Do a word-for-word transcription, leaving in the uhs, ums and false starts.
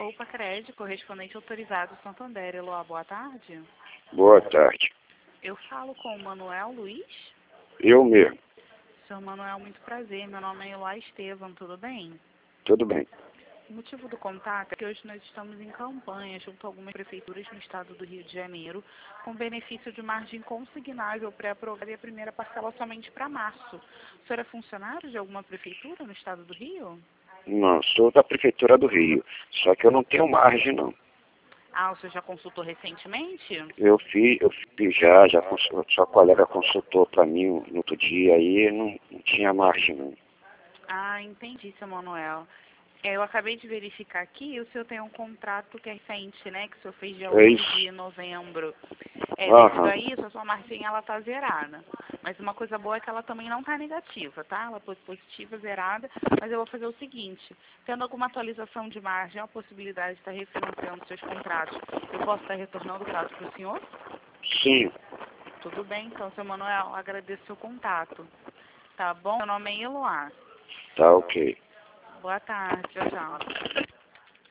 Poupa Crédito, correspondente autorizado Santander. Eloá, boa tarde. Boa tarde. Eu falo com o Manuel Luiz. Eu mesmo. Senhor Manuel, muito prazer. Meu nome é Eloá Estevam, tudo bem? Tudo bem. O motivo do contato é que hoje nós estamos em campanha junto a algumas prefeituras no estado do Rio de Janeiro, com benefício de margem consignável pré-aprovada e a primeira parcela somente para março. O senhor é funcionário de alguma prefeitura no estado do Rio? Não, sou da Prefeitura do Rio. Só que eu não tenho margem, não. Ah, o senhor já consultou recentemente? Eu fiz, eu fiz já, já consul- sua colega consultou para mim no outro dia aí, não, não tinha margem, não. Ah, entendi, seu Manuel. É, eu acabei de verificar aqui, o senhor tem um contrato que é recente, né? Que o senhor fez dia É oito isso. de novembro. É, devido Aham. a isso, a sua margem ela tá zerada. Mas uma coisa boa é que ela também não tá negativa, tá? Ela foi positiva, zerada. Mas eu vou fazer o seguinte, tendo alguma atualização de margem, a possibilidade de estar refinanciando seus contratos, eu posso estar retornando o caso para o senhor? Sim. Tudo bem, então, seu Manuel, agradeço o seu contato. Tá bom? Meu nome é Eloá. Tá ok. Boa tarde, tchau, tchau.